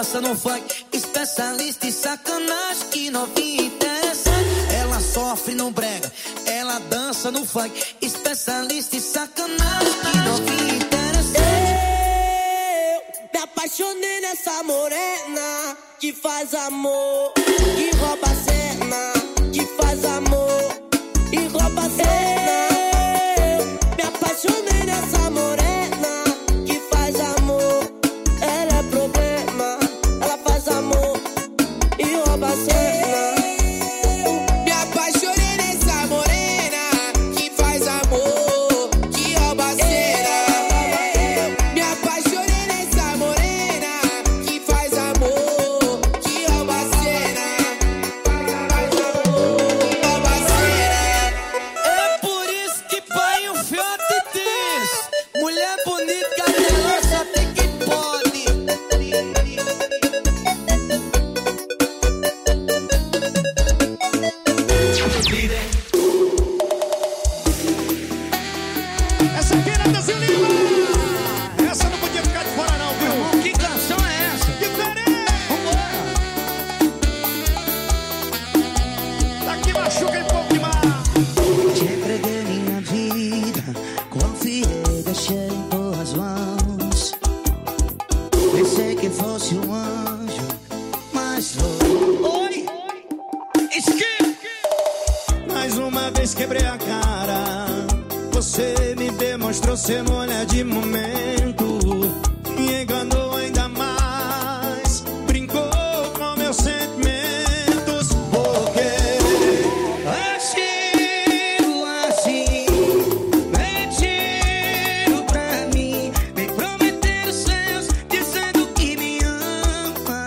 dança no funk, especialista em sacanagem, que novinha interessante. Ela sofre no brega, ela dança no funk, especialista em sacanagem, que novinha interessante. Eu me apaixonei nessa morena que faz amor, que rouba a cena, que faz amor e rouba a cena. Eu me apaixonei nessa morena que faz amor. Ela é problema, ela faz amor e rouba a cena. Me apaixonei nessa morena que faz amor, que rouba a cena. Me apaixonei nessa morena que faz amor, que rouba a cena. Rouba a cena. É por isso que pai o fiote diz: mulher bonita, cabelo só tem quem pode. Essa aqui era Brasil Lima. Essa não podia ficar de fora não, viu? Que canção é essa? Diferente. Vambora! Daqui machuca um pouco demais. Te entreguei minha vida, confiei, deixei em tuas mãos. Pensei que fosse um anjo, mas foi. Oi! Mais uma vez quebrei a cara. Você me demonstrou ser mulher de momento. Me enganou ainda mais. Brincou com meus sentimentos. Porque Agiu assim, mentiu pra mim, me prometendo céus, dizendo que me ama.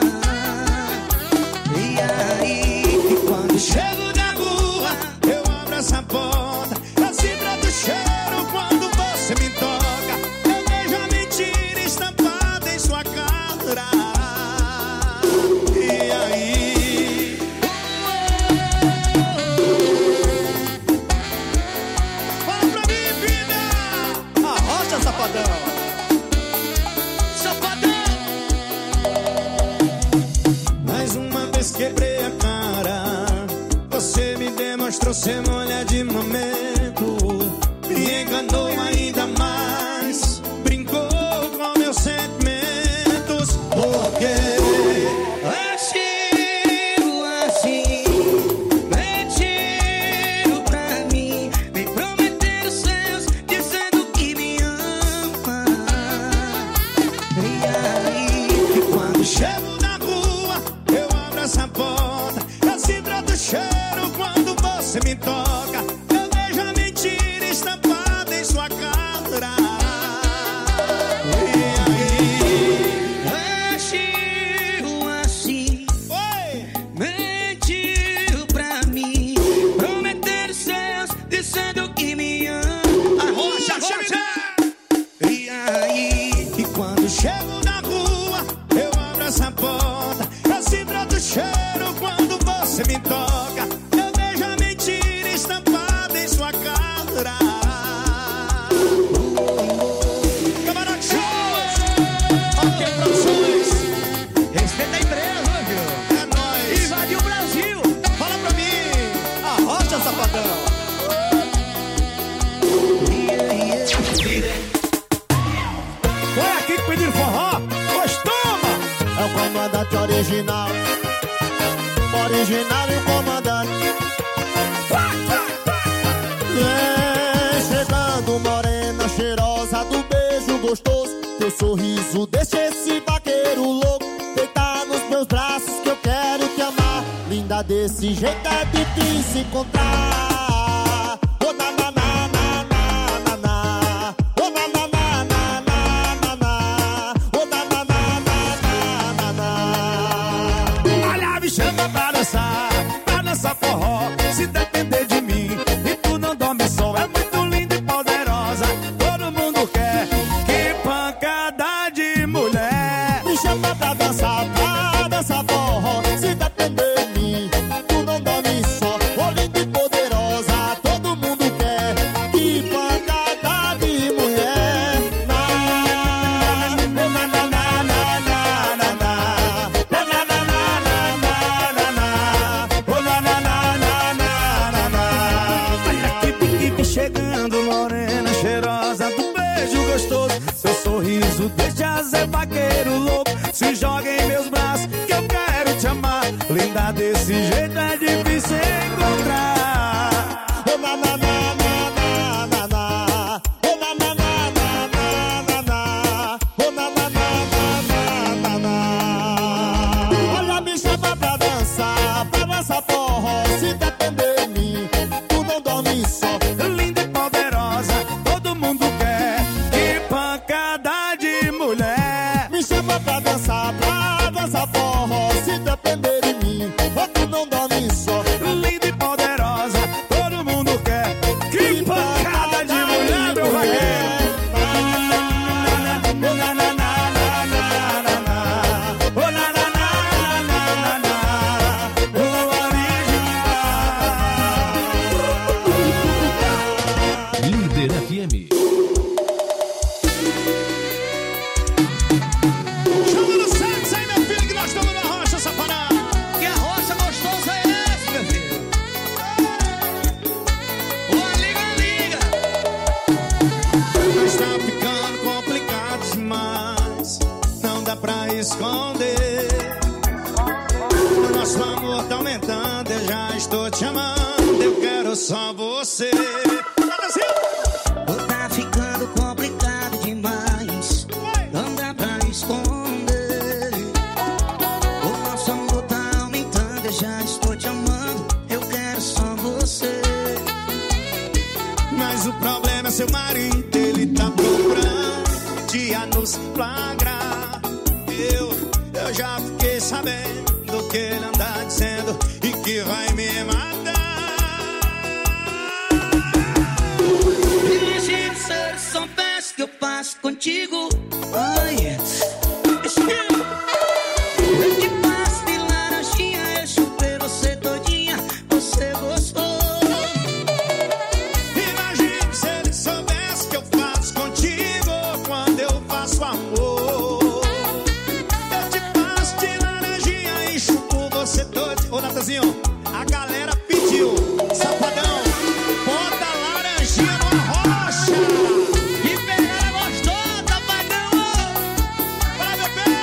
E aí, quando chego na rua, eu abro essa porta. Eu sinto o cheiro quando você me toca. Eu vejo a mentira estampada em sua cara. E aí? Fala pra mim, vida! Arrocha, safadão! Safadão! Mais uma vez quebrei a cara. Você me demonstrou ser mulher de momento. Me enganou ainda mais. Brincou com meus sentimentos. Porque Agiu assim, mentiu pra mim, me prometendo céus, dizendo que me ama. E aí, quando chego na rua, eu abro essa porta. Eu sinto o cheiro quando você me toca. Eu vejo a mentira estampada em sua cara. E aí? agiu assim, Oi! mentiu pra mim, prometendo céus, dizendo que me ama. Arrocha, arrocha! E aí, E quando chego na rua, eu abro essa porta. Eu sinto o cheiro quando você me toca. Eu vejo a mentira estampada em sua cara. Camarote Shows! Ok, produções! respeita a empresa, viu? É nóis! Invadiu o Brasil. Fala pra mim! Arrocha, safadão! Foi aqui que pediram forró? Pois toma! É o comandante original. Original e o comandante. Vem chegando morena cheirosa do beijo gostoso. Teu sorriso deixa esse vaqueiro louco. Deitar nos meus braços que eu quero te amar. Linda desse jeito é difícil se encontrar. Oh, na, na, na, na, na, na, na. Oh, na, na, na, na, na, na, na. Oh, na, na, na, na, na, na, na. Olha, me chama pra dançar forró. Se depender de mim e tu não dorme só. É muito linda e poderosa. Todo mundo quer. Que pancada de mulher. Me chama pra dançar forró. Se depender de mim, tu não dorme só. Oh, linda e poderosa. linda desse jeito é difícil encontrar. Oh, na, na, na, na, na, na. Oh, na, na, na, na, na, na. Oh, na, na, na, na, na, na. Olha, me chama pra dançar forró. Se depender de mim, tu não dorme só. Linda e poderosa, todo mundo quer. Que pancada de mulher. Me chama pra dançar forró. Se depender de mim, tu não dorme só. Linda e poderosa, todo mundo quer. Que pancada de mulher, meu vaqueiro. Líder FM. Chama no sexo aí, meu filho, que nós estamos na rocha, safadão. Que a rocha gostosa é esse, meu filho? Ô, liga. Mas tá ficando complicado demais. Não dá pra esconder. O nosso amor tá aumentando, eu já estou te amando. Eu quero só você. Tá ficando complicado demais. Não dá pra esconder. O nosso amor tá aumentando, eu já estou te amando. Eu quero só você. Mas o problema é seu marido, ele tá procurando dia nos flagrar. Eu já fiquei sabendo que ele anda dizendo e que vai me matar. Imagina se eu soubesse que eu faço contigo. Ai, eu te passo de laranjinha, eu chupei você todinha, você gostou. Imagina se ele soubesse que eu faço contigo quando eu faço amor. Eu te passo de laranjinha e chupo você todo. Ô, Natazinho, a galera pediu. Safadão, bota a laranjinha numa rocha. Que pegada gostosa, padrão! Para bebê!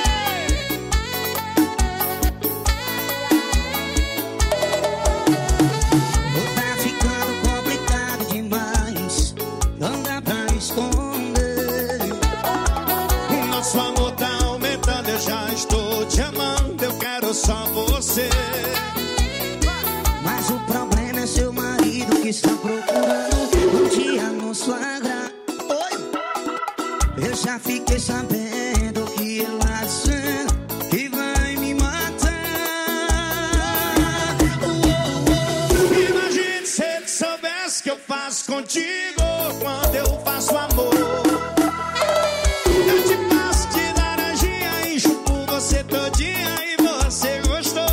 Tá ficando complicado demais. Não dá pra esconder. O nosso amor tá aumentando, eu já estou te amando. Eu quero só você. Mas o problema é seu marido que está procurando um dia nos flagrar. Oi, eu já fiquei sabendo que ele tá dizendo que vai me matar. Imagine se ele soubesse que eu faço contigo quando eu faço amor. Eu te passo de laranjinha e chupo você todinha e você gostou.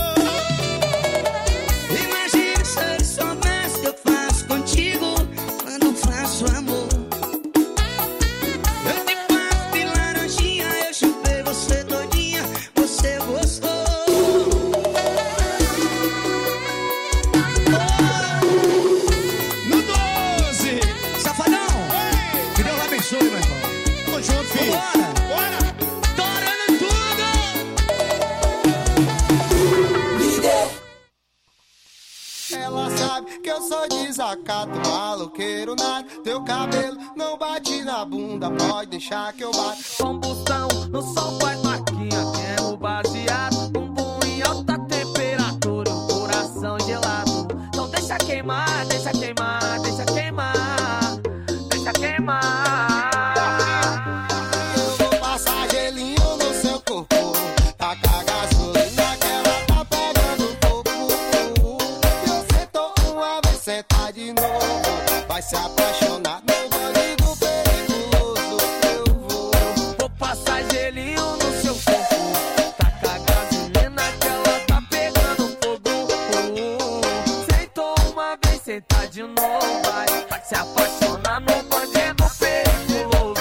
Imagina se ele soubesse que eu faço contigo quando faço amor. Eu te passo de laranjinha, eu chupei você todinha, você gostou. No 12. Safadão, Ei, que Deus abençoe, meu irmão. tamo junto, filho. Bora. Bora. Torando tudo! Ela sabe que eu sou desacato, maloqueiro nada. Teu cabelo não bate na bunda, pode deixar que eu bato. Combustão, no sol faz marquinha, queimo baseado. Bumbum em alta temperatura, o coração gelado. Então deixa queimar, deixa queimar, deixa queimar, deixa queimar. Eu vou passar gelinho no seu corpo, tacar gasolina que ela tá pegando fogo. Eu sentou uma vez, senta de novo, vai se apaixonar, meu bandido perigoso. Eu vou. Vou passar gelinho no seu corpo, tacar gasolina que ela tá pegando fogo. Sentou uma vez, senta de novo, vai se apaixonar no bandido perigoso.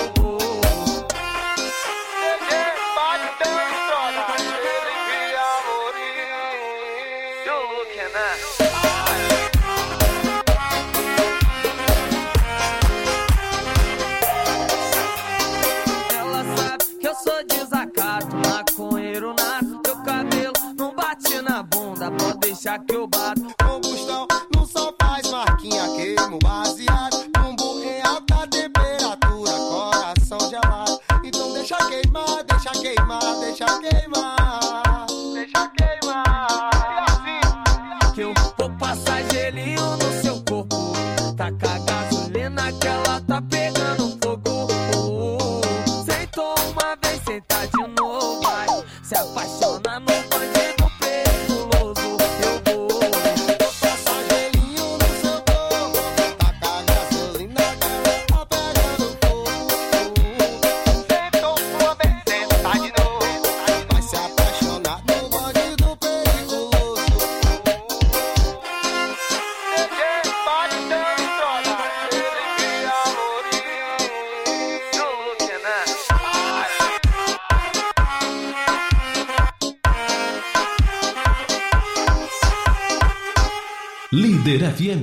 Ela sabe que eu sou desacato, maconheiro nato. Teu cabelo não bate na ela pode deixar que eu bato. Combustão no sol faz marquinha, queimo baseado. Bumbum em alta temperatura, coração gelado. Então deixa queimar, deixa queimar, deixa queimar. Deixa queimar. Que eu vou passar gelinho no seu corpo. Taca gasolina que ela tá pegando fogo. Sentou uma vez, senta de novo. Vai se apaixona no bandido perigoso. Eu vou passar gelinho no seu corpo. Taca gasolina que ela tá pegando fogo. Sentou uma vez, senta de novo. Vai se apaixonar no bandido perigoso. Líder FM.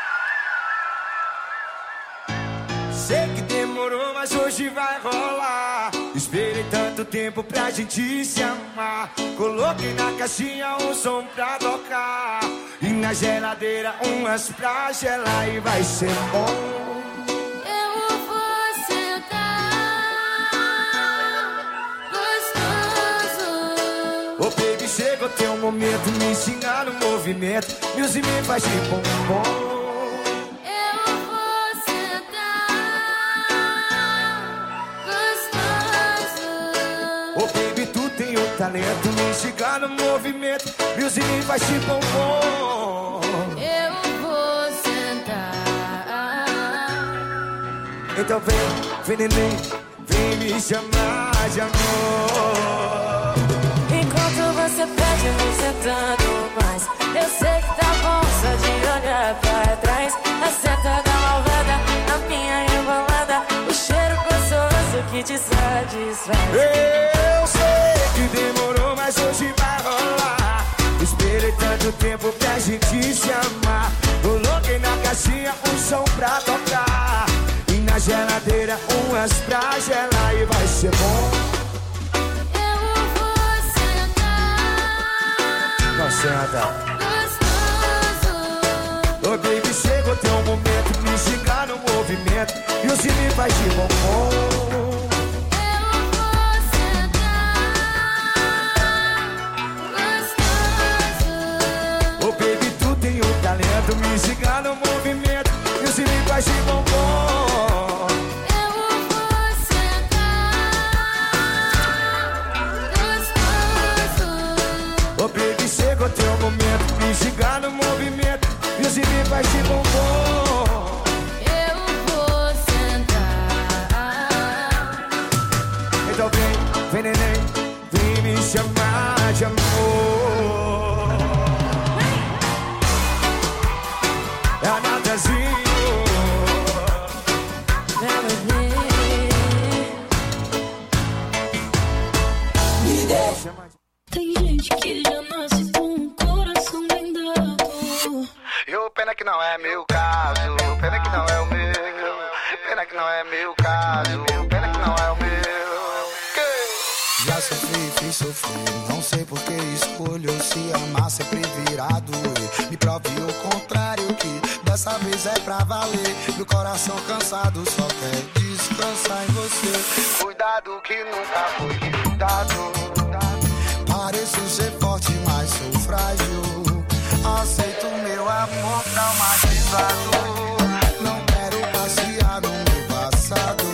Sei que demorou, mas hoje vai rolar. Esperei tanto tempo pra gente se amar. Coloquei na caixinha um som pra tocar. E na geladeira umas pra gelar. E vai ser bom. Eu vou sentar gostoso. Ô baby, chegou teu momento. Me ensinar no movimento. Music me faz de bombom. Talento, me chegar no movimento. Music me faz de bombom. Eu vou sentar. Então vem neném, vem me chamar de amor. Enquanto você pede, eu vou sentando mais. Eu sei que tá bom só de olhar pra trás. A seta da malvada, a minha embalada. O cheiro gostoso que te satisfaz. Eu sei que demorou, mas hoje vai rolar. Esperei tanto tempo pra gente se amar. Coloquei na caixinha um som pra tocar. E na geladeira umas pra gelar. E vai ser bom. Eu vou sentar. Não senta. Gostoso. Ô baby, chegou teu momento. Me chegar no movimento. E o me faz de bombom. Me chegar no movimento. E o se me faz de bombom. Eu vou sentar gostoso. Ô baby, chegou teu momento. Me chegar no movimento. E o se me faz de bombom. Eu vou sentar. Então vem neném, vem me chamar de amor. Tem gente que já nasce com um coração blindado. E o pena que não é meu caso. Pena que não é o meu. Pena que não é meu caso. Pena que não é o meu. Já sofri, fiz sofrer. Não sei por que escolho se amar sempre virado. Me prove o contrário que dessa vez é pra valer. Meu coração cansado só quer descansar em você. Cuidado que nunca foi cuidado. Pareço ser forte, mas sou frágil. Aceito meu amor traumatizado. Não quero passear no meu passado.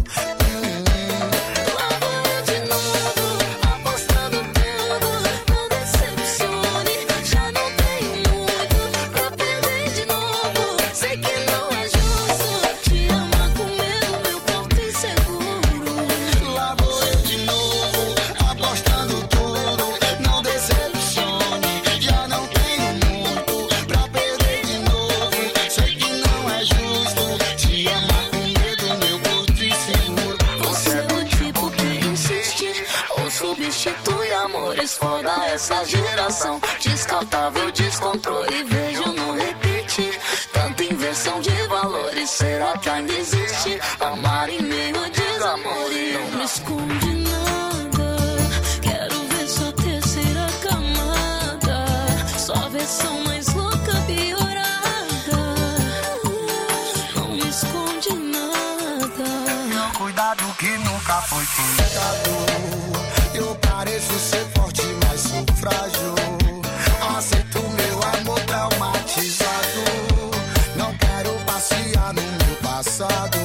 Foda essa geração, descartável, descontrole, vejo no repetir. Tanta inversão de valores, será que ainda existe? Amar em meio a desamor e não me esconde nada. Quero ver sua terceira camada. versão mais louca, piorada. Não me esconde nada. Cuidado que nunca foi cuidado. Eu pareço ser forte, mas sou frágil. Aceito meu amor traumatizado. Não quero passear no meu passado.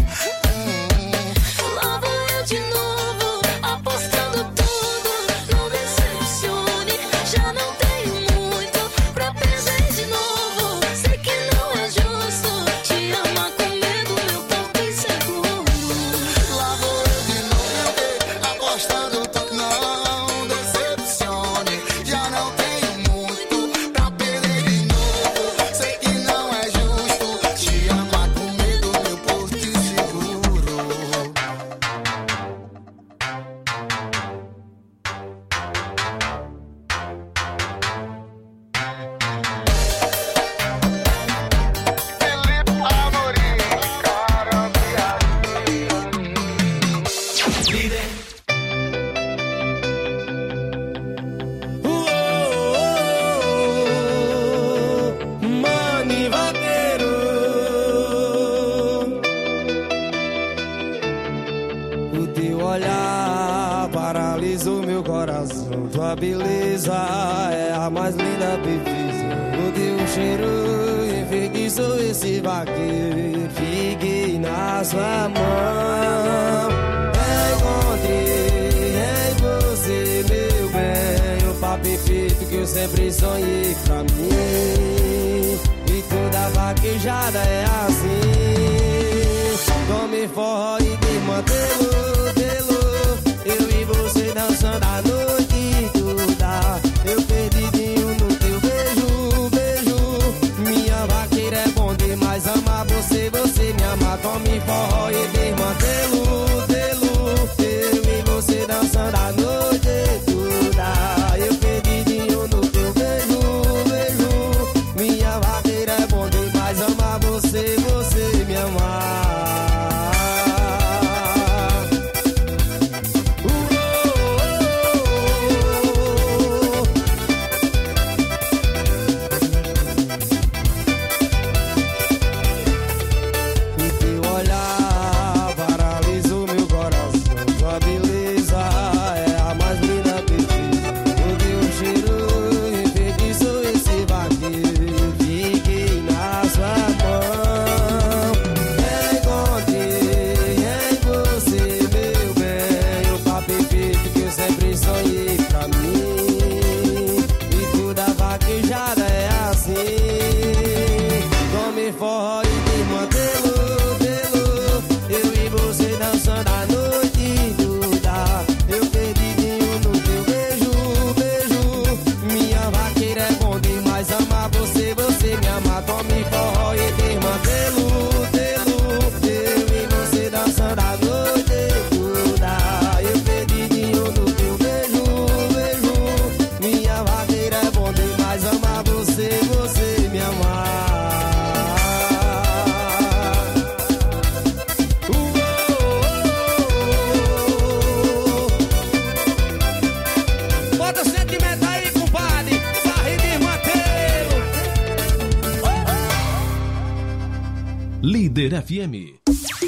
Lá vou eu de novo, apostando tudo. Não decepcione, já não tenho muito pra perder de novo. Sei que não é justo te amar com medo, meu corpo inseguro. Lá vou eu de novo, apostando tudo. Não decepcione, já não tenho muito pra perder de novo. Sei que não é justo te amar com medo, meu porto inseguro. Felipe Amorim, Mani vaqueiro, o teu olhar paralisou meu coração. Tua beleza é a mais linda bebida. O teu cheiro enfeitiçou esse vaqueiro. Fiquei na sua mão. Encontrei em você, meu bem, o par perfeito que eu sempre sonhei pra mim. E toda vaquejada é assim. Tome forró e desmantelo, eu e você dançando a noite toda. Eu perdidinho no teu beijo. Minha vaqueira é bom demais, amar você, você me ama. Tome forró e desmantelo, eu e você dançando a noite toda. Eu perdidinho no teu beijo. Minha vaqueira é bom demais, amar você, você me ama. O teu olhar paralisou meu coração. Tua beleza é a mais linda perfeita. O teu cheiro enfeitiçou esse vaqueiro. Fiquei na sua mão. Encontrei em você, meu bem, o par perfeito que eu sempre sonhei pra mim. E toda vaquejada é assim. Tome forró e desmantelo, eu e você dançando a noite toda. Eu perdidinho no teu beijo. Minha vaqueira é bom demais, amar você, você me ama. Tome forró e desmantelo, eu e você dançando a noite toda. Eu perdidinho no teu beijo. Minha vaqueira é bom demais, amar você, você me ama. Bota o sentimento aí, compadre. Sarri de Mateiro. Líder FM.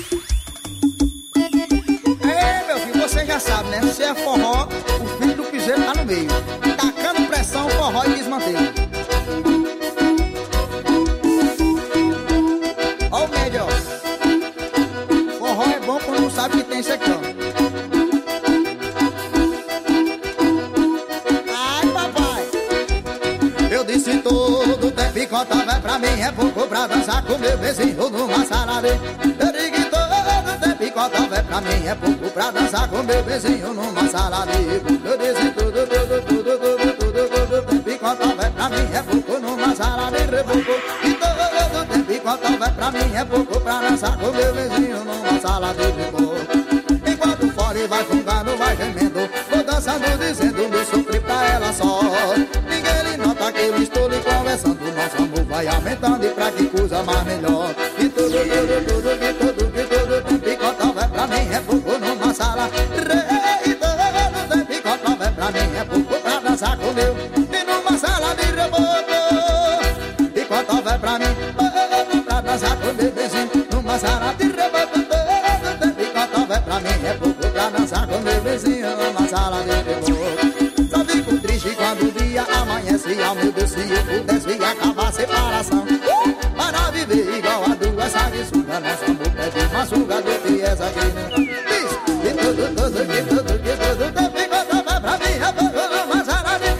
Meu filho, você já sabe, né? Se é forró, o filho do piseiro tá no meio. Tacando pressão, forró e desmantelo. Ó o médio, ó. Forró é bom quando não sabe que tem isso aqui, ó. Ai, papai. Eu disse todo tempo enquanto vai pra mim é pouco pra dançar com meu vizinho numa sala de... Eu digo todo tempo enquanto vai pra mim é pouco pra dançar com meu vizinho numa sala de... Eu disse todo tempo enquanto vai pra mim é pouco numa sala de reboco. E todo tempo enquanto vai pra mim é pouco pra dançar com meu vizinho numa sala de reboco. Enquanto fora vai fungando, vai gemendo, vou dançando dizendo meu sofri pra ela só. Ninguém lhe nota que eu estou lhe conversando, nosso amor vai aumentando e pra que coisa mais melhor. E tudo tempo enquanto vai pra mim é pouco numa sala. E todo tempo enquanto vai pra mim é pouco pra dançar com meu. E numa sala de reboco. sala de reboco. Só fico triste quando o dia amanhece. Oh meu Deus, se eu pudesse acabar a separação, para viver igual a duas sanguessugas. Nosso amor pede uma suga do que essa aqui não diz. Que tudo tempo enquanto vai pra mim, eu vou numa sala de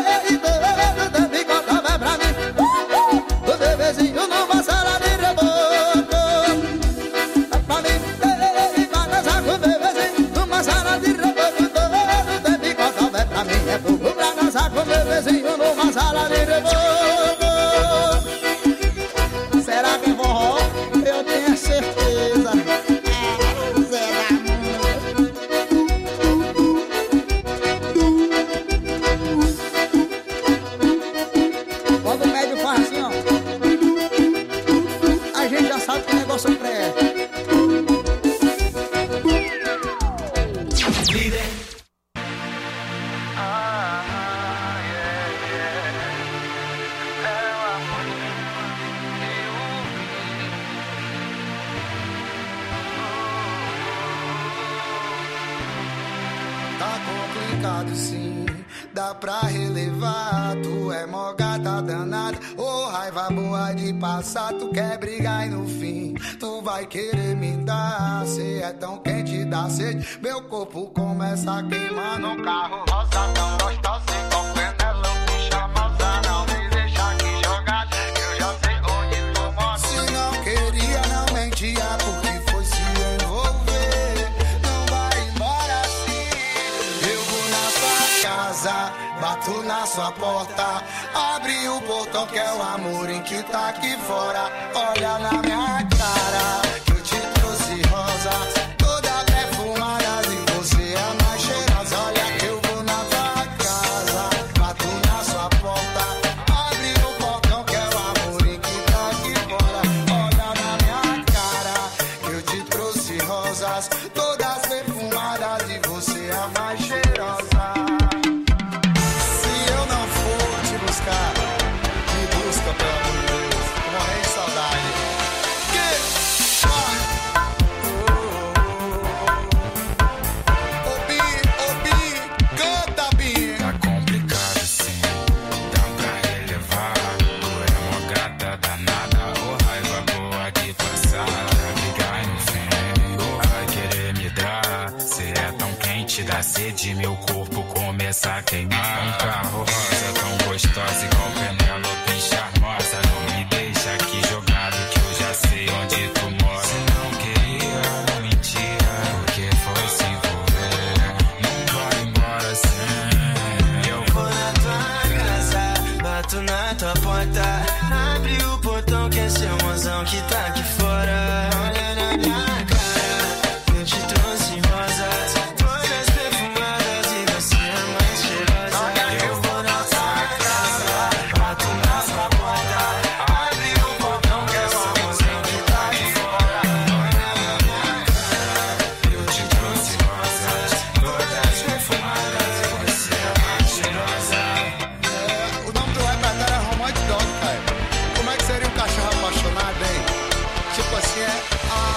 numa sala de reboco. Pra mim, vai dançar com o bebezinho numa sala de reboco. Todo tempo enquanto vai pra mim é pouco pra dançar com o bebezinho numa sala de reboco. Será que vou rolar? Eu tenho certeza. Será? Quando o médio faz assim, ó, a gente já sabe que o negócio presta. Tá complicado sim, dá pra relevar. Tu é mó gata danada, ô raiva boa de passar. Tu quer brigar e no fim tu vai querer me dar. Cê é tão quente, dá sede, meu corpo começa a queimar. No carro rosa tão gostosa, igual Penélope charmosa. Não me deixa aqui jogado, eu já sei onde tu mora. Se não queria, não mentia, porque foi se envolver. Não vai embora assim. Eu vou na sua casa, bato na sua porta, abre o portão que é o amor em que tá aqui fora. Olha na minha cara, que eu te trouxe rosas, toda perfumada, e você é a mais cheirosa. Olha que eu vou na tua casa, bato na sua porta, abre o portão que é o amor em que tá aqui fora. Olha na minha cara, que eu te trouxe rosas, todas perfumadas, e você é a mais cheirosa. Me busca, pelo amor de Deus, tô morrendo de saudade. Bi, canta, Bi. Tá complicado sim, dá pra relevar. Tu é uma gata danada, ô raiva boa de passar. Brigar no fim, ou vai querer me dar. Cê é tão quente, dá sede, meu corpo começa a queimar. Um carro rosa tão gostosa, igual Penélope charmosa. Não me deixa aqui jogado, que eu já sei onde tu mora. Se não queria, não mentia, porque foi se envolver. Não vai embora assim. Eu vou na tua casa, bato na tua porta, abre o portão que é seu mozão que tá aqui fora. Olha na minha cara, eu te trouxe rosas, todas perfumadas, e você é mais cheirosa. Eu vou na tua casa, bato na sua porta, abre o portão que é seu mozão que tá aqui fora. Olha na minha cara, eu te trouxe rosas, todas perfumadas, e você é mais cheirosa. O nome do repertório é Romântico Dog, cara. Como é que seria um cachorro apaixonado, hein? Tipo assim, é...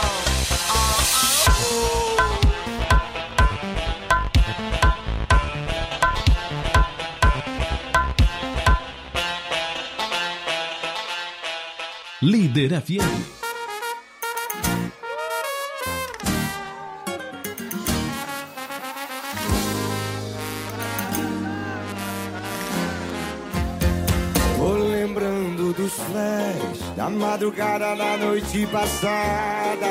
Líder FM. Tô lembrando dos flares da madrugada da noite passada.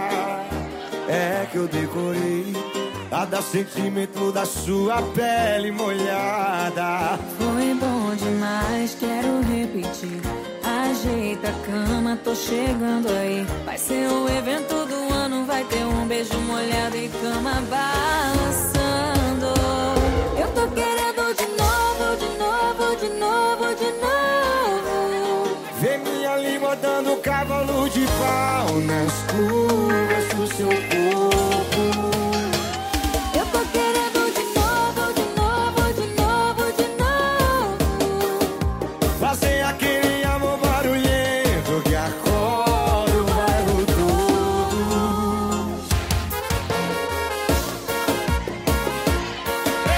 É que eu decorei cada sentimento da sua pele molhada. Foi bom demais, quero repetir. Ajeita a cama, tô chegando aí. Vai ser o evento do ano, vai ter um beijo molhado e cama balançando. Eu tô querendo de novo, de novo, de novo, de novo. Vê minha língua dando cavalo de pau nas curvas do seu corpo. Eu tô querendo de novo, de novo, de novo, de novo. Fazer aquele amor barulhento que acorda o bairro todo.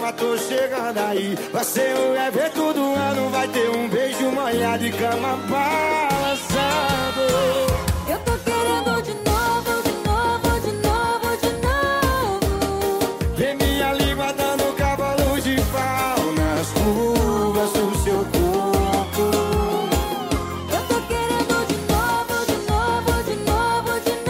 cama, tô chegando aí. Vai ser um evento do ano, vai ter um beijo molhado e cama balançando. Eu tô querendo de novo, de novo, de novo, de novo. Vê minha língua dando cavalo de pau nas curvas do seu corpo. Eu tô querendo de novo, de novo, de novo, de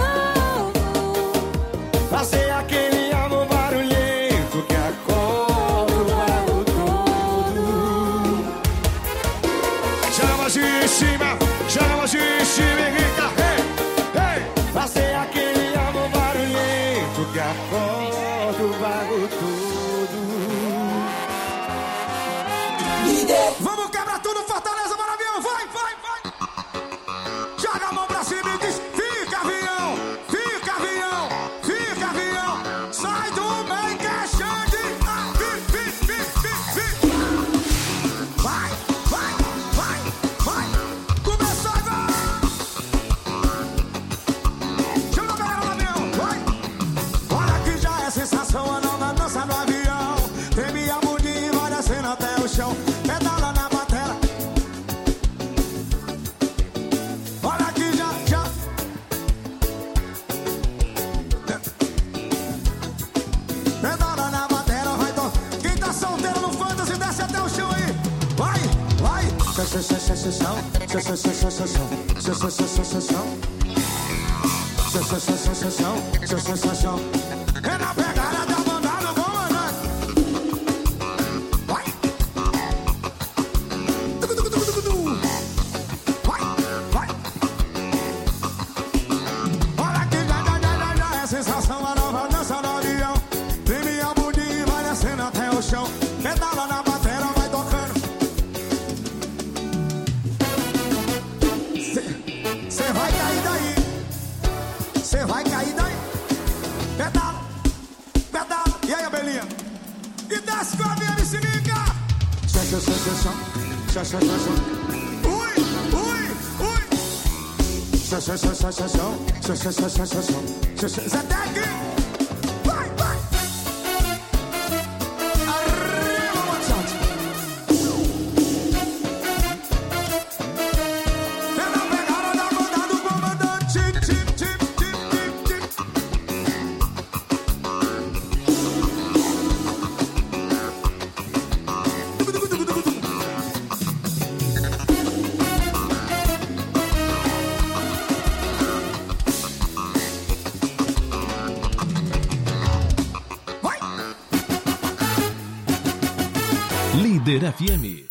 novo. Fazer aquele amor barulhento que acorda o bairro todo. Chama de cima, chama de cima e grita, hey, hey. Fazer aquele amor barulhento que acorda o bairro todo. Vamos quebrar tudo, Fortaleza, Maravilha, vai, vai, vai. Joga a mão pra cima e diz, fica avião, fica avião, fica avião. Sai do meio que é Xande. Vai, vai, vai, vai. Começou agora. Chama a galera no avião, vai. Olha que já é sensação, a nova dança no avião. Treme a bundinha e vai descendo até o chão. Pedala na batera. Olha que já. Pedala na batera, vai tom. Quem tá solteiro no fantasy, desce até o chão aí. Vai, vai. Sensação. É na pegada da banda no comandante. Vai. Vai, vai. Olha que já é sensação, a nova dança no avião. Treme a bundinha e vai descendo até o chão. Pedala na batera, vai tocando. Cê vai cair daí. Cê vai cair daí. Pedala, pedala. E aí, Abelinha? E desce com a minha bicicleta. Ui, ui, ui. Zé Tec. Vai, vai. Arriba, Machado. É na pegada da banda do comandante. Tip, tip, tip, tip, tip. Líder FM.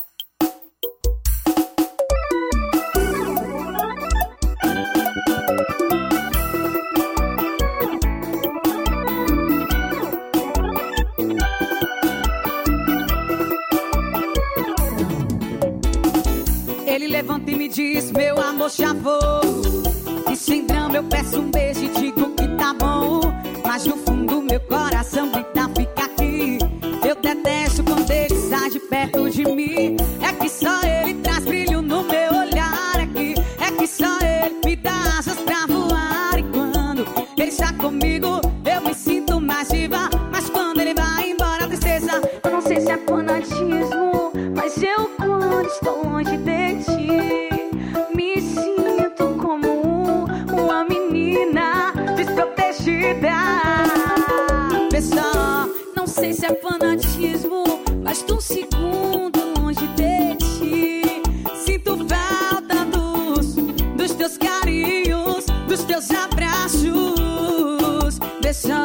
Ele levanta e me diz, meu amor, já vou. E sem drama eu peço um beijo e digo que tá bom. Mas no fundo meu coração grita, fica aqui. Eu detesto quando ele sai de perto de mim. É que só ele traz brilho no meu olhar aqui. É que só ele me dá asas pra voar. E quando ele está comigo eu me sinto mais viva. Mas quando ele vai embora a tristeza, eu não sei se é fanatismo, mas eu quando estou longe de ti me sinto como uma menina desprotegida. Pessoal, não sei se é fanatismo, mas tô um segundo longe de ti. Sinto falta dos teus carinhos, dos teus abraços. Deixa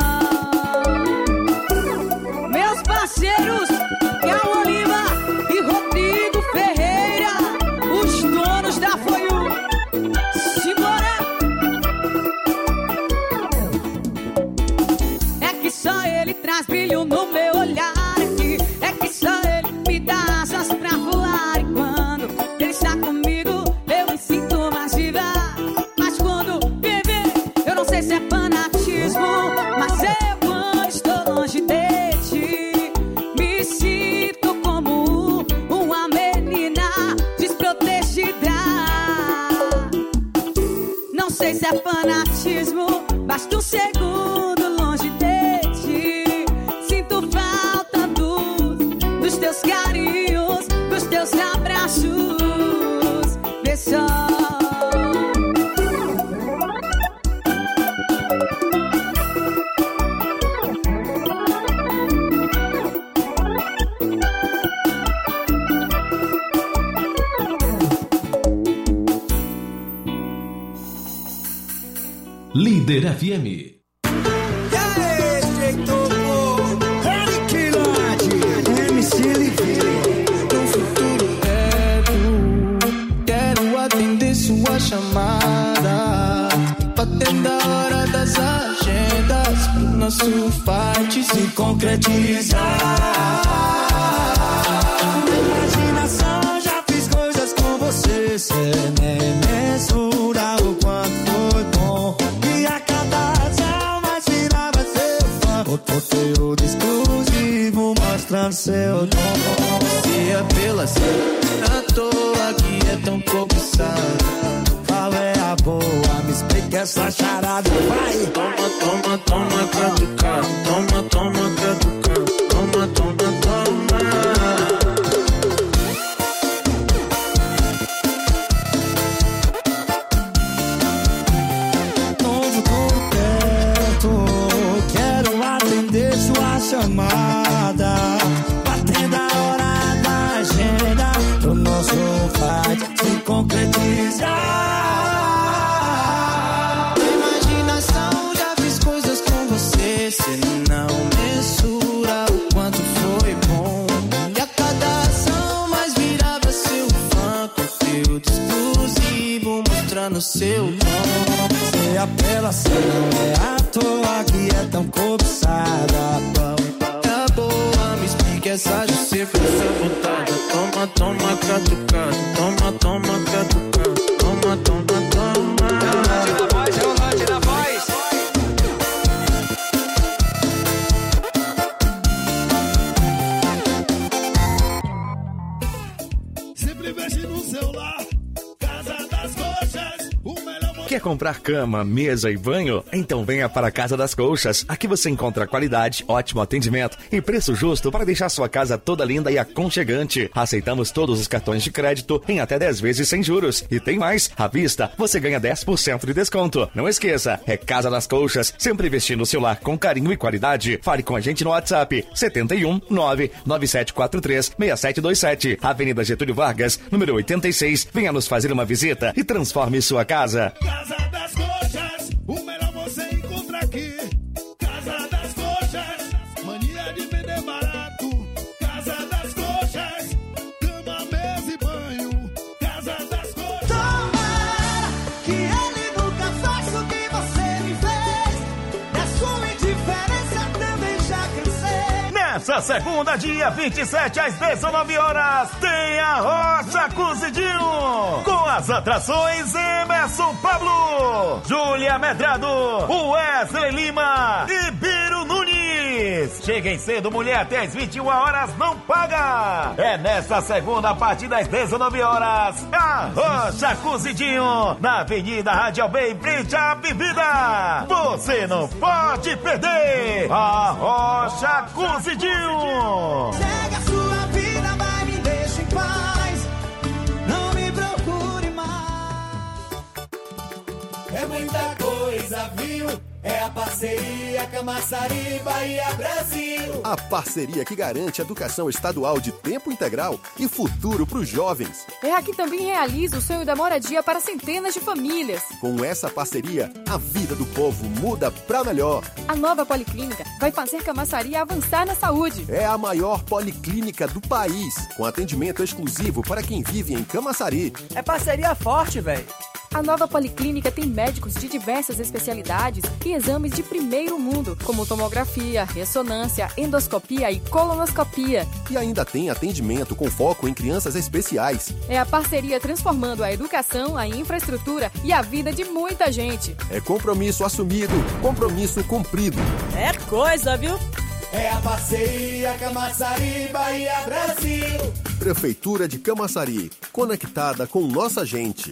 meus parceiros Cal Oliva e Rodrigo Ferreira, os donos da Foiu. Simbora! É que só ele traz brilho no meu olhar aqui. É que só ele me dá asas pra voar. E quando ele está comigo eu me sinto mais viva. Mas quando vive, eu não sei se é fanatismo, mas eu quando estou longe de ti me sinto como uma menina desprotegida. Não sei se é fanatismo, basta um segundo longe de ti. Sinto falta Líder FM. Sua chamada, batendo a hora das agendas, pro nosso fight se concretizar. Imaginação, já fiz coisas com você, cê nem mensura o quanto foi bom. E a cada ação mais virava seu fã, conteúdo exclusivo mostrando seu dom. Se é pela cena, tô aqui, é tão cobiçado. Qual é a boa? Me explica essa charada, vai! Toma, toma, toma, catucado. Toma, toma, catucado. Toma, toma, toma. Novo concreto, quero atender sua chamada. Batendo a hora da agenda, pro nosso fight se concretizar. Cê não mensura o quanto foi bom. E a cada ação mais virava seu fã, conteúdo exclusivo mostrando seu dom. Cê apelação é à toa que é tão cobiçada. É boa, me explica essa justiça, essa vontade. Toma, toma, catucado. Toma, toma, catucado. Toma, toma, toma. Relante na voz, relante na voz. Quer comprar cama, mesa e banho? Então venha para a Casa das Colchas. Aqui você encontra qualidade, ótimo atendimento e preço justo para deixar sua casa toda linda e aconchegante. Aceitamos todos os cartões de crédito em até 10 vezes sem juros. E tem mais, à vista você ganha 10% de desconto. Não esqueça, é Casa das Colchas, sempre vestindo o seu lar com carinho e qualidade. Fale com a gente no WhatsApp 71 99743 6727, Avenida Getúlio Vargas, número 86. Venha nos fazer uma visita e transforme sua casa. Casa das Coxas, o melhor você encontra aqui. Casa das Coxas, mania de vender barato. Casa das Coxas, cama, mesa e banho. Casa das Coxas. Tomara que ele nunca faça o que você me fez. Da sua indiferença também já cansei. Nessa segunda, dia 27, às 19 horas, tem a Rocha Cozidinho, com as atrações Emerson Pablo, Júlia Medrado, Wesley Lima e Biro Nunes. Cheguem cedo, mulher, até às 21 horas, não paga. É nessa segunda, a partir das 19 horas, a Rocha Cozidinho, na Avenida Radial Bay, em frente à Bebida. Você não pode perder a Rocha Cozidinho. Segue a sua vida, vai, me deixa em paz. Não me procure mais. É muita coisa, viu? É a parceria Camaçari, Bahia, Brasil. A parceria que garante educação estadual de tempo integral e futuro para os jovens. É a que também realiza o sonho da moradia para centenas de famílias. Com essa parceria, a vida do povo muda para melhor. A nova Policlínica vai fazer Camaçari avançar na saúde. É a maior policlínica do país, com atendimento exclusivo para quem vive em Camaçari. É parceria forte, velho. A nova Policlínica tem médicos de diversas especialidades e exames de primeiro mundo, como tomografia, ressonância, endoscopia e colonoscopia. E ainda tem atendimento com foco em crianças especiais. É a parceria transformando a educação, a infraestrutura e a vida de muita gente. É compromisso assumido, compromisso cumprido. É coisa, viu? É a parceria Camaçari, Bahia, Brasil. Prefeitura de Camaçari, conectada com nossa gente.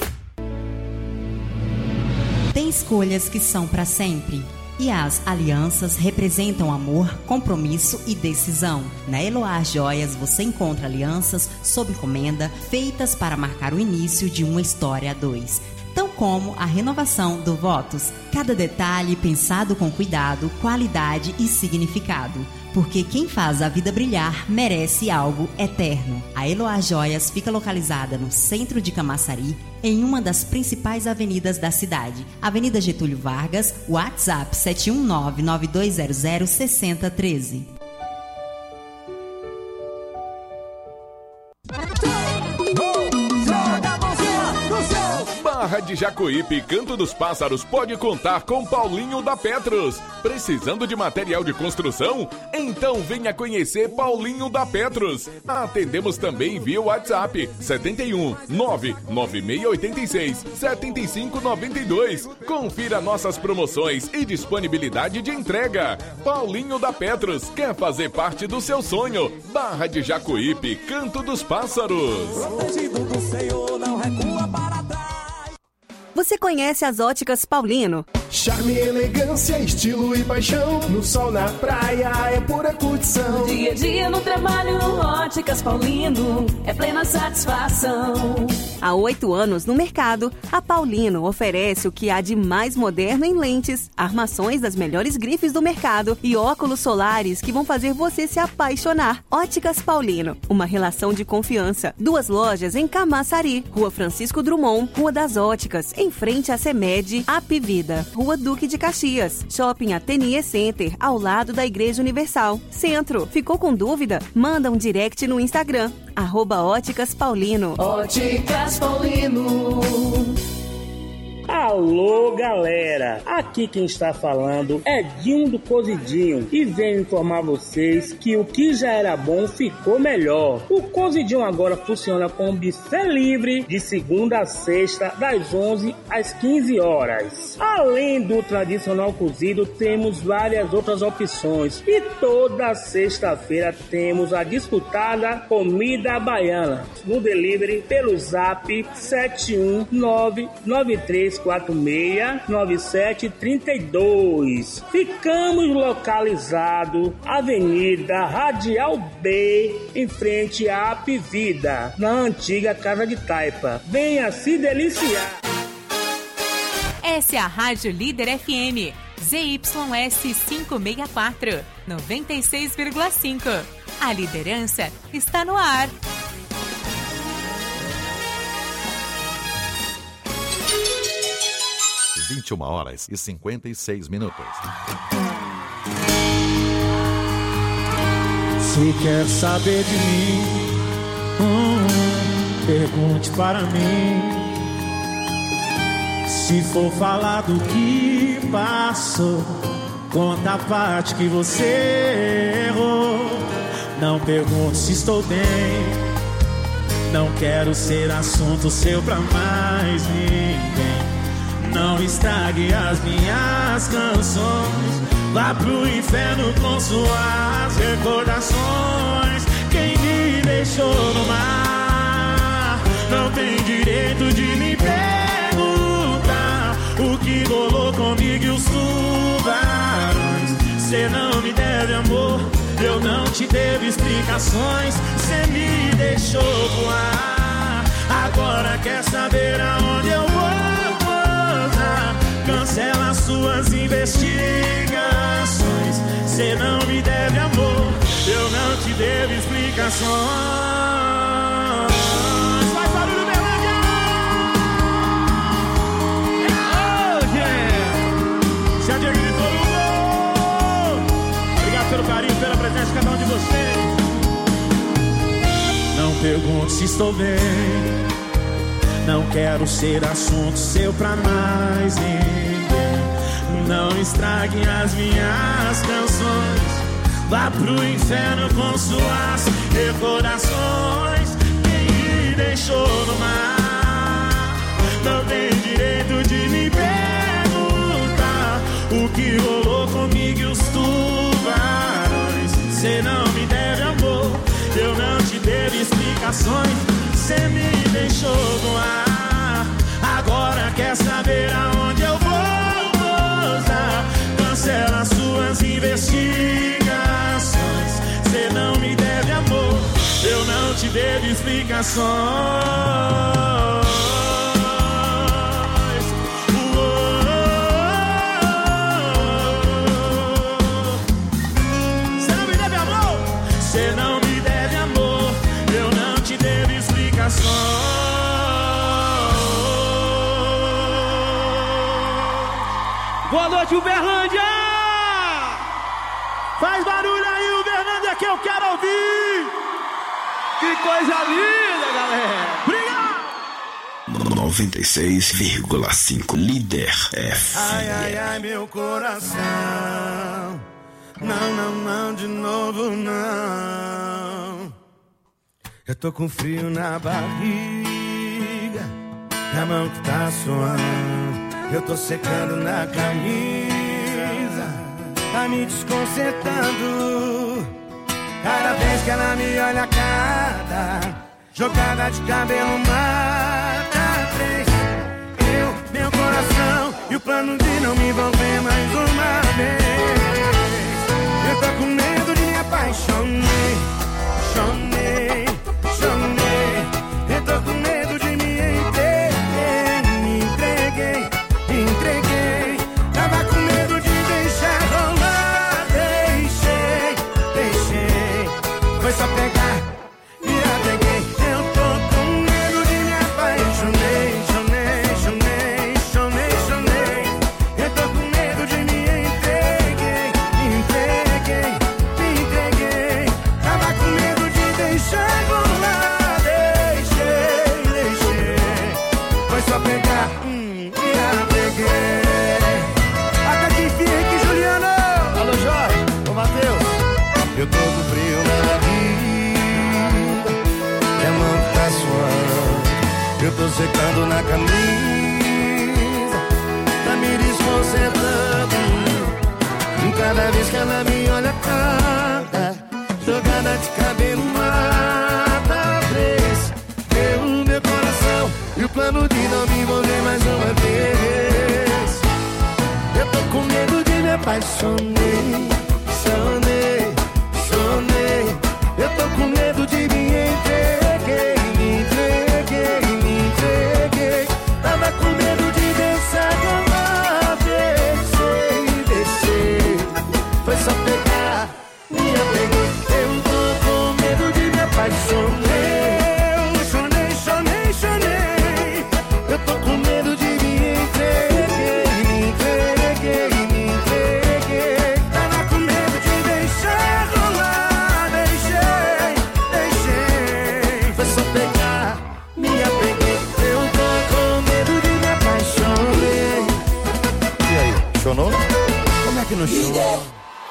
Tem escolhas que são para sempre. E as alianças representam amor, compromisso e decisão. Na Eloá Joias você encontra alianças sob encomenda feitas para marcar o início de uma história a dois. tão como a renovação do Votos. Cada detalhe pensado com cuidado, qualidade e significado. Porque quem faz a vida brilhar merece algo eterno. A Eloá Joias fica localizada no centro de Camaçari, em uma das principais avenidas da cidade. Avenida Getúlio Vargas, WhatsApp 719-9200-6013. Barra de Jacuípe, Canto dos Pássaros pode contar com Paulinho da Petros. Precisando de material de construção? Então venha conhecer Paulinho da Petros. Atendemos também via WhatsApp 71 99686 7592. Confira nossas promoções e disponibilidade de entrega. Paulinho da Petros quer fazer parte do seu sonho. Barra de Jacuípe, Canto dos Pássaros. Protegido do Senhor, não recua para trás. Você conhece as Óticas Paulino? Charme, elegância, estilo e paixão. No sol, na praia, é pura curtição. Dia a dia no trabalho, Óticas Paulino, é plena satisfação. Há 8 anos no mercado, a Paulino oferece o que há de mais moderno em lentes, armações das melhores grifes do mercado e óculos solares que vão fazer você se apaixonar. Óticas Paulino, uma relação de confiança. 2 lojas em Camaçari, Rua Francisco Drummond, Rua das Óticas, em frente à CEMED, Apivida, Rua Duque de Caxias, Shopping Ateliê Center, ao lado da Igreja Universal. Centro, ficou com dúvida? Manda um direct no Instagram, @Óticas Paulino. Óticas Paulino. Alô, galera! Aqui quem está falando é Dinho do Cozidinho e venho informar vocês que o que já era bom ficou melhor. O Cozidinho agora funciona com buffet livre de segunda a sexta, das 11 às 15 horas. Além do tradicional cozido, temos várias outras opções e toda sexta-feira temos a disputada comida baiana no delivery pelo zap 71993469732. Ficamos localizados Avenida Radial B, em frente à Apivida, na antiga Casa de Taipa. Venha se deliciar. Essa é a Rádio Líder FM, ZYS 564, 96,5. A liderança está no ar. 21h56. Se quer saber de mim, pergunte para mim. Se for falar do que passou, conta a parte que você errou. Não pergunte se estou bem, não quero ser assunto seu pra mais ninguém. Não estrague as minhas canções, vá pro inferno com suas recordações. Quem me deixou no mar não tem direito de me perguntar o que rolou comigo e os tubarões. Cê não me deve amor, eu não te devo explicações. Cê me deixou voar, agora quer saber aonde eu vou. Cancela suas investigações. Cê não me deve amor, eu não te devo explicações. Faz barulho, Berlândia! Oh, yeah! Já gritou no gol! Obrigado pelo carinho, pela presença de cada um de vocês. Não pergunte se estou bem, não quero ser assunto seu pra mais ninguém. Não estrague as minhas canções, vá pro inferno com suas recordações. Quem me deixou no mar não tem direito de me perguntar o que rolou comigo e os tubarões. Cê não me deve amor, eu não te devo explicações. Cê me deixou no ar, agora quer saber aonde eu vou pousar. Cancela suas investigações. Cê não me deve amor, eu não te devo explicações. Boa noite, Uberlândia! Faz barulho aí, Uberlândia, que eu quero ouvir! Que coisa linda, galera! Obrigado! 96,5 Líder FM. Ai, ai, ai, meu coração. Não, não, não, de novo não. Eu tô com frio na barriga, a mão que tá suando. Eu tô secando na camisa, tá me desconcertando. Cada vez que ela me olha a cara, jogada de cabelo mata três. Eu, meu coração e o plano de não me envolver mais uma vez. Eu tô com medo de me apaixonar. Chonei, chonei. Eu tô com medo de me entreguei. Me entreguei, me entreguei. Tava com medo de deixar rolar. Deixei, deixei. Foi só pegar e apeguei. Eu tô com medo de me apaixonar. Chonei, chonei, chonei, chonei. Eu tô com medo de me entreguei. Me entreguei, me entreguei. Tava com medo de deixar rolar. Deixei, deixei. Foi só pegar e apeguei. Até que enfim, aqui, Juliano. Alô, Jorge. Ô, Matheus. Eu tô com frio na barriga, e a mão que tá suando. Eu tô secando na camisa, tá me desconcertando. Cada vez que ela me olha cada jogada de cabelo mata três. Eu, meu coração e o plano de não me envolver mais uma vez. Eu tô com medo de me apaixonar. Sonei, sonei. Eu tô com medo de me entreguei. Me entreguei, me entreguei. Tava com medo de deixar rolar. Deixei, deixei. Foi só pegar, me apeguei. Eu tô com medo de me apaixonar. Chonei, chonei, chonei. Eu tô com medo de me entreguei. Me entreguei, me entreguei. Tava com medo de deixar rolar. Deixei, deixei. Foi só pegar, me apeguei. Eu tô com medo de me apaixonar. E aí, chonou? Como é que não chorou?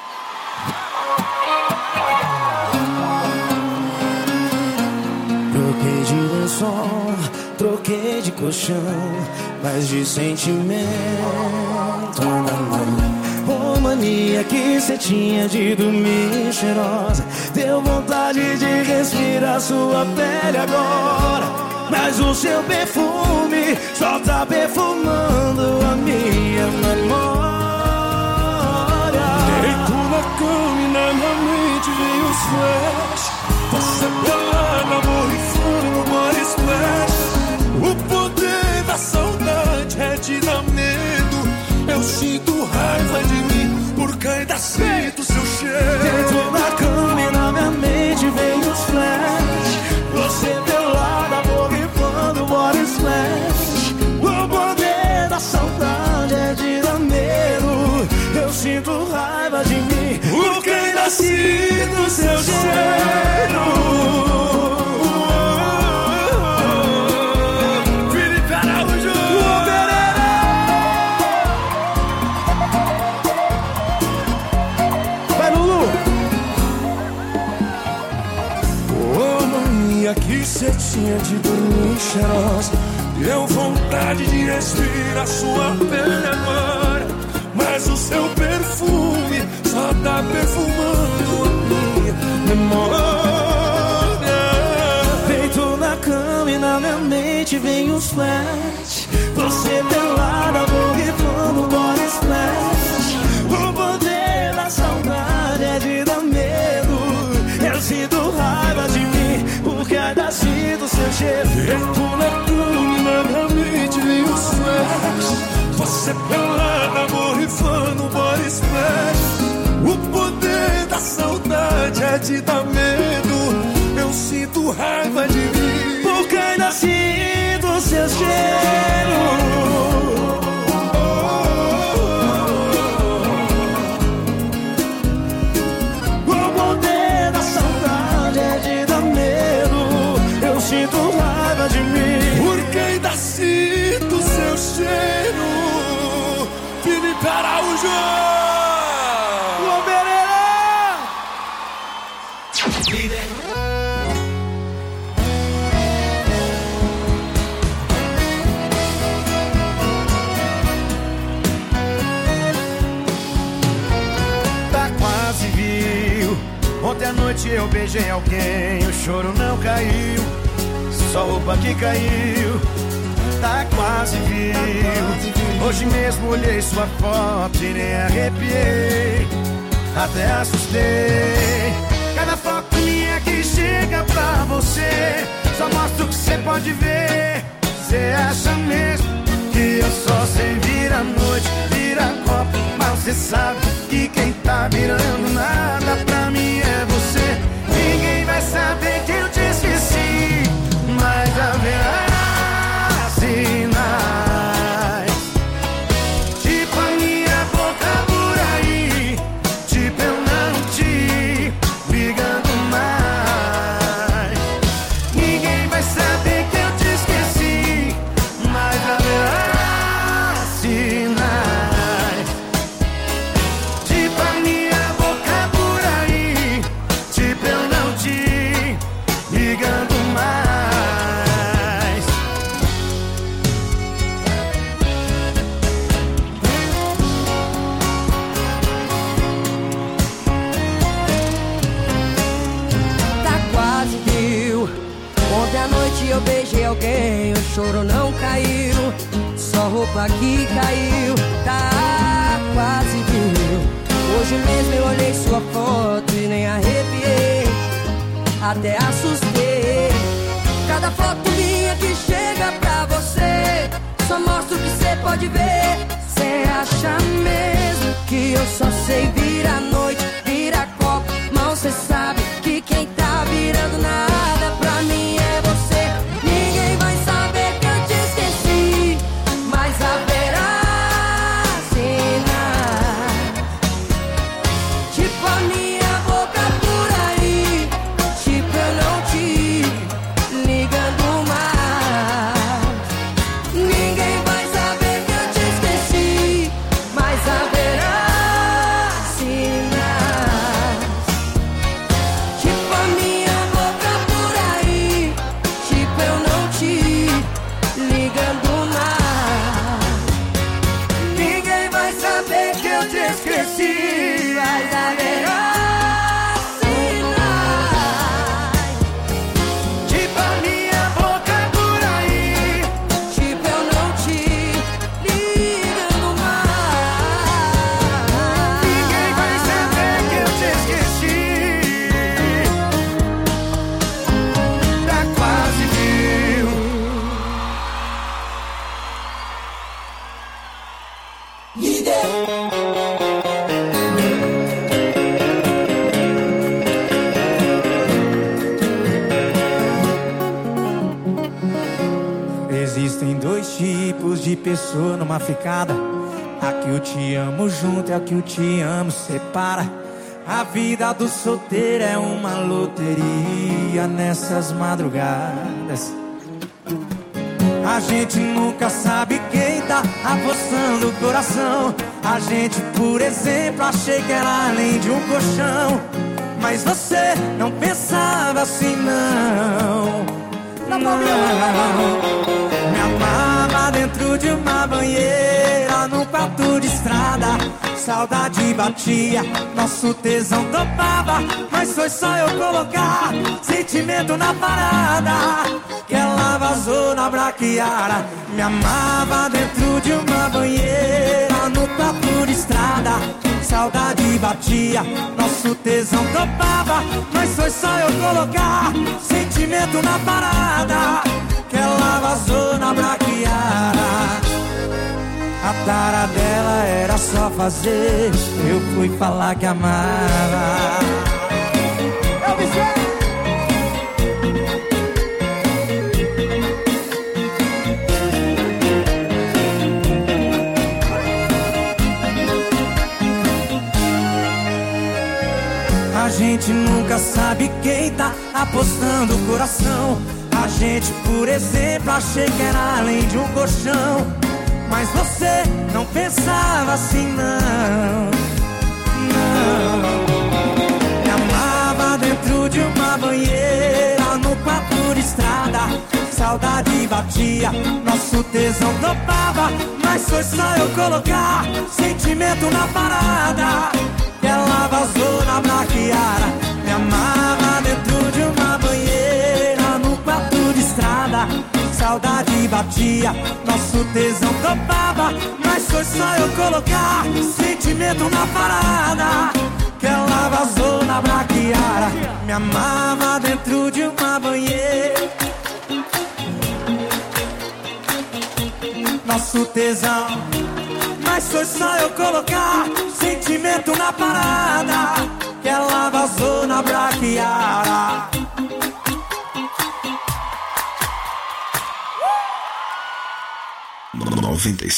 Troquei de lençol, troquei de colchão, mas de sentimento ainda não. Ô mania que cê tinha de dormir cheirosa, deu vontade de respirar sua pele agora. Mas o seu perfume só tá perfumando a minha memória. Deito na cama e na minha mente vem os flash. Você pelada, borrifando, body splash. O poder da saudade é de dar medo. Eu sinto raiva de mim por cada sinto seu cheiro. Deito na cama e na minha mente vem os flash. Você pelada, borrifando, body splash. O poder da saudade é de dar medo. Eu sinto raiva de mim porque ainda sinto seu cheiro. Felipe Araújo. Vai, Lulu. Ô mania que cê tinha de dormir cheirosa, deu vontade de respirar sua pele agora. Mas o seu perfume só tá perfumando a minha memória. Deito na cama e na minha mente vem os flash. Você pelada, borrifando, body splash. O poder da saudade é de dar medo. Eu sinto raiva de mim porque ainda sinto seu cheiro. Deito na cama e na minha mente vem os flash. Você pelada, borrifando, body splash. O poder da saudade é de dar medo. Eu sinto raiva de mim porque ainda sinto seu cheiro. cheiro. Felipe Araújo. Tá quase viu. Ontem à noite eu beijei alguém, o choro não caiu, só roupa que caiu. Tá quase viu. Hoje mesmo olhei sua foto e nem arrepiei, até assustei. Cada foto minha que chega pra você só mostra o que você pode ver. Você acha mesmo que eu só sei virar noite, virar copo? Mas você sabe que quem tá virando nada pra mim é você. Ninguém vai saber que eu te esqueci, mas haverá sinais, tipo a minha boca por aí, tipo eu não te ligando mais. Ninguém vai saber que eu te esqueci, mas haverá sinais, tipo a minha boca por aí, tipo eu não te ligando mais. Tá quase viu. Ontem à noite eu beijei alguém, o choro não caiu, só roupa que caiu. Tá quase viu. Hoje mesmo eu olhei sua foto e nem arrepiei, até assustei. Cada foto minha que chega pra você só mostra o que você pode ver. Cê acha mesmo que eu só sei virar noite, virar copo? Mal cê sabe que quem tá virando nada pra mim é você. Ninguém vai saber que eu te esqueci, mas haverá sinais, tipo a minha boca por aí, tipo eu não te ligando mais. Ninguém vai saber que eu te esqueci, mas haverá sinais, tipo a minha boca por aí, tipo eu não te ligando mais. Ninguém vai saber que eu te esqueci, mas haverá sinais, tipo a minha boca por aí, tipo eu não te ligando mais. ninguém vai saber que eu te esqueci. Tá quase viu. Existem dois tipos de pessoa numa ficada. A que eu te amo junto é a que eu te amo separa. A vida do solteiro é uma loteria nessas madrugadas. A gente nunca sabe quem tá apostando o coração. A gente, por exemplo, achei que era além de um colchão, mas você não pensava assim, não. Não. Me amava dentro de uma banheira, num quarto de estrada. Saudade batia, nosso tesão topava, mas foi só eu colocar sentimento na parada que ela vazou na braquiara. Me amava dentro de uma banheira, no quarto de estrada. Saudade batia, nosso tesão topava, mas foi só eu colocar sentimento na parada que ela vazou na braquiara. A tara dela era só fazer, eu fui falar que amava. Eu me sei. A gente nunca sabe quem tá apostando o coração. A gente, por exemplo, achei que era além de um colchão, Mas você não pensava assim, não. Me amava dentro de uma banheira, no quarto de estrada. Saudade batia, nosso tesão topava. Mas foi só eu colocar sentimento na parada que ela vazou na braquiara. Me amava dentro de uma banheira, no quarto de estrada. Saudade batia, nosso tesão topava. Mas foi só eu colocar sentimento na parada que ela vazou na braquiara. Me amava dentro de uma banheira, nosso tesão. Mas foi só eu colocar sentimento na parada que ela vazou na braquiara. No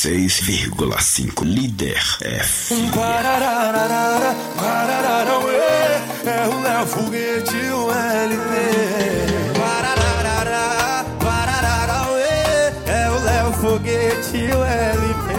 96,5 Líder FM. Parararara, pararara, ué, é o Léo Foguete, o LP. Parararara, pararara, ué, é o Léo Foguete, o LP.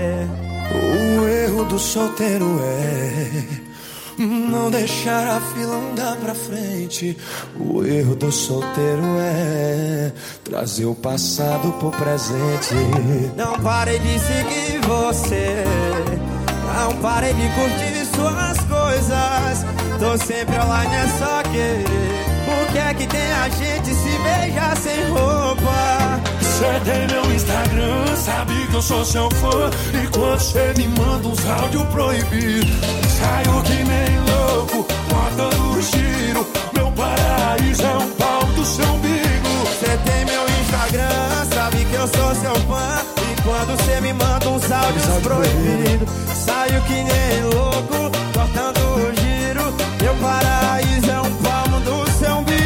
O erro do solteiro é não deixar a fila andar pra frente. O erro do solteiro é trazer o passado pro presente. Não parei de seguir você, não parei de curtir suas coisas. Tô sempre online, é só querer. Por que é que tem a gente se beijar sem roupa? Cê tem meu Instagram, sabe que eu sou seu fã. E quando cê me manda uns áudios proibidos, saio que nem louco, botando giro. Meu paraíso é um pau do seu umbigo. Cê tem meu Instagram, sabe que eu sou seu fã. E quando cê me manda uns áudios proibidos, saio que nem louco, cortando o giro. Meu paraíso é um palmo do seu umbigo.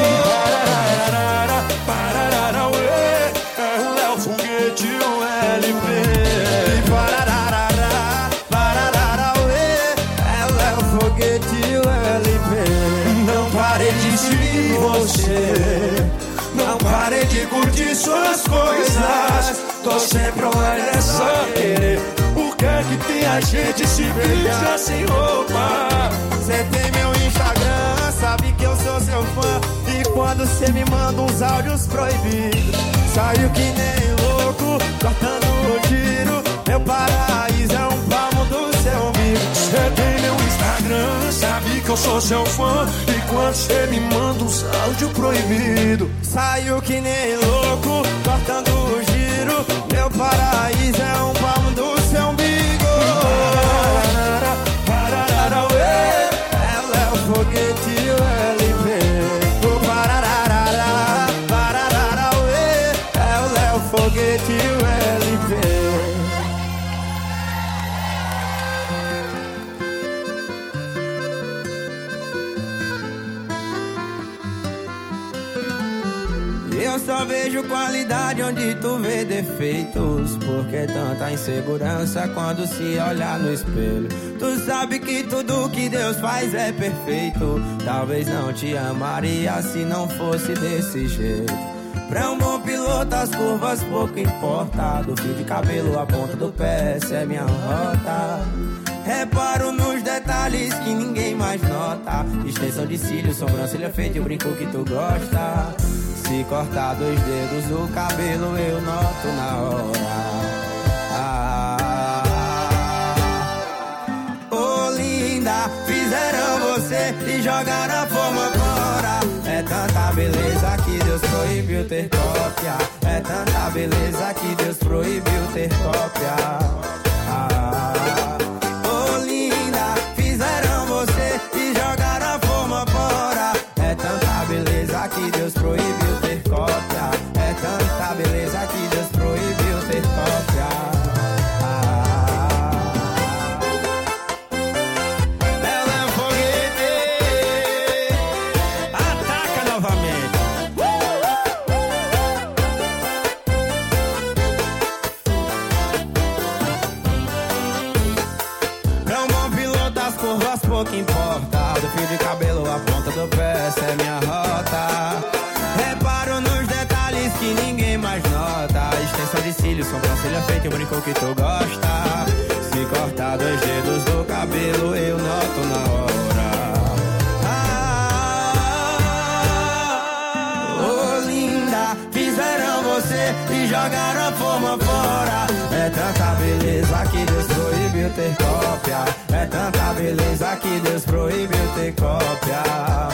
Pararara, pararara, ué, é o Léo Foguete, o LP. Pararara, pararara, ué, é o Léo Foguete, o LP. Não parei de seguir você, não parei de curtir suas coisas. Tô sempre online, é só querer. Por que é que tem a gente se beijar sem roupa? Cê tem meu Instagram, sabe que eu sou seu fã. E quando cê me manda uns áudios proibidos, saio que nem louco, cortando o giro. Meu paraíso é um palmo do seu umbigo. Cê tem meu Instagram, sabe que eu sou seu fã. E quando cê me manda uns áudios proibidos, saio que nem louco, cortando o giro. Meu paraíso é um palmo do seu umbigo. Pararara, pararara, ué, é o Léo Foguete, o LP. Pararara, pararara, ué, é o Léo Foguete, o LP. Eu só vejo qualidade onde tu vê defeitos. Por que tanta insegurança quando se olha no espelho? Tu sabe que tudo que Deus faz é perfeito. Talvez não te amaria se não fosse desse jeito. Pra um bom piloto as curvas pouco importa. Do fio de cabelo à ponta do pé, essa é minha rota. Reparo nos detalhes que ninguém mais nota. Extensão de cílios, sobrancelha feita e o brinco que tu gosta. Se cortar 2 dedos o cabelo eu noto na hora. Oh linda, fizeram você e jogaram a forma fora. É tanta beleza que Deus proibiu ter cópia. É tanta beleza que Deus proibiu ter cópia. Oh linda, fizeram você e jogaram a forma fora. É tanta beleza que Deus proibiu ter cópia. É tanta beleza que Deus proibiu ter cópia. Ela é um foguete, ataca novamente. É um bom piloto, as curvas pouco importa. Do fio de cabelo à ponta do pé, essa é minha rota. Reparo nos detalhes que ninguém mais nota. Extensão de cílios, sobrancelha feita e o brinco que tu gosta. Se cortar 2 dedos do cabelo, eu noto na hora. Oh, linda, fizeram você e jogaram a forma fora. É tanta beleza que Deus proibiu ter cópia. É tanta beleza que Deus proibiu ter cópia.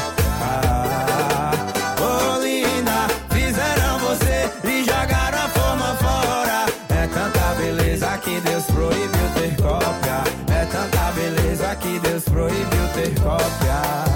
Oh, linda, fizeram você e jogaram a forma fora. É tanta beleza que Deus proibiu ter cópia. É tanta beleza que Deus proibiu ter cópia.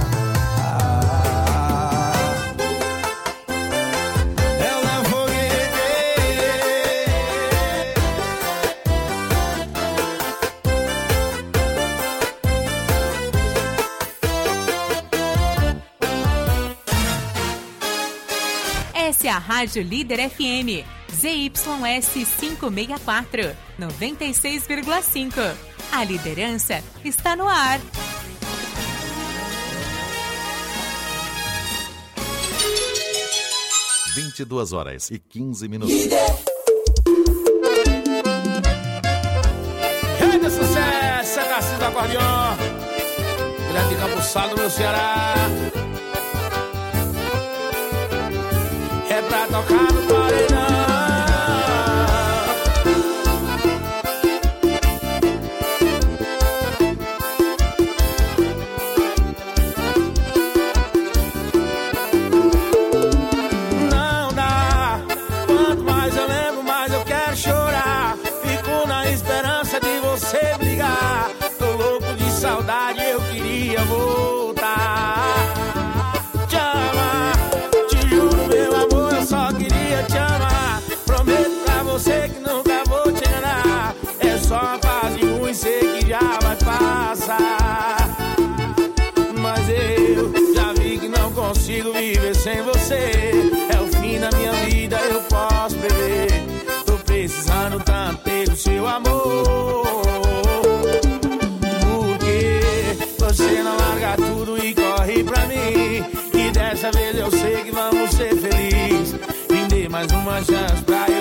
Essa é a Rádio Líder FM, ZYS 564, 96,5. A liderança está no ar. (22h15). Grande sucesso, é Narciso do Acordeon, grande Cambuçado, meu Ceará. É pra tocar no paredão. Não dá. Quanto mais eu lembro, mais eu quero chorar. Fico na esperança de você brigar. Tô louco de saudade, eu queria voltar. Te amar, te juro, meu amor, eu só queria te amar. Prometo pra você que nunca vou te enganar. É só uma fase ruim, sei que já vai passar. Mas eu já vi que não consigo viver sem você. É o fim da minha vida, eu posso beber. Tô precisando tanto ter o seu amor. Porque você não larga tudo e corre pra mim. E dessa vez eu sei que vamos ser felizes. Me dê mais uma chance pra